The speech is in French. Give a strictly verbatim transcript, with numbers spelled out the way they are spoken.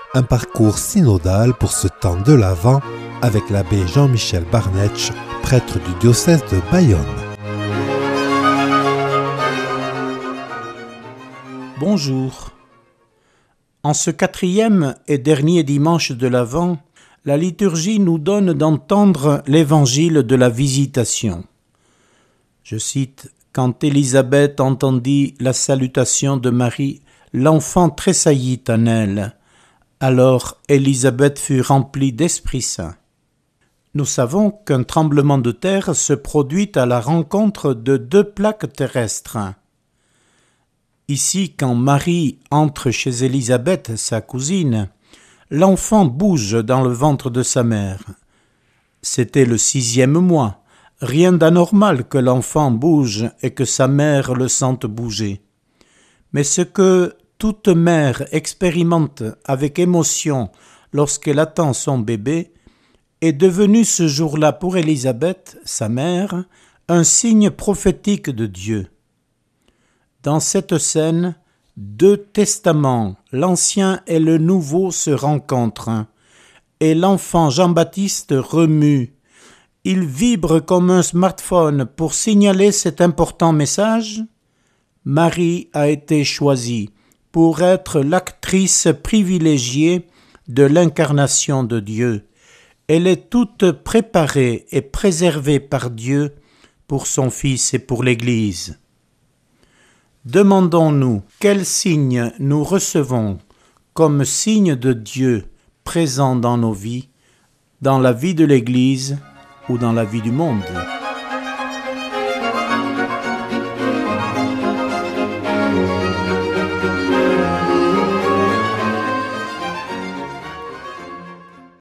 un parcours synodal pour ce temps de l'Avent avec l'abbé Jean-Michel Barnetsch, prêtre du diocèse de Bayonne. Bonjour. En ce quatrième et dernier dimanche de l'Avent, la liturgie nous donne d'entendre l'évangile de la Visitation. Je cite: « Quand Élisabeth entendit la salutation de Marie, l'enfant tressaillit en elle. Alors Élisabeth fut remplie d'Esprit Saint. » Nous savons qu'un tremblement de terre se produit à la rencontre de deux plaques terrestres. Ici, quand Marie entre chez Élisabeth, sa cousine, l'enfant bouge dans le ventre de sa mère. C'était le sixième mois. Rien d'anormal que l'enfant bouge et que sa mère le sente bouger. Mais ce que toute mère expérimente avec émotion lorsqu'elle attend son bébé est devenu ce jour-là pour Élisabeth, sa mère, un signe prophétique de Dieu. Dans cette scène, deux testaments, l'Ancien et le Nouveau, se rencontrent, et l'enfant Jean-Baptiste remue. Il vibre comme un smartphone pour signaler cet important message. Marie a été choisie pour être l'actrice privilégiée de l'incarnation de Dieu. Elle est toute préparée et préservée par Dieu pour son Fils et pour l'Église. Demandons-nous quel signe nous recevons comme signe de Dieu présent dans nos vies, dans la vie de l'Église ou dans la vie du monde.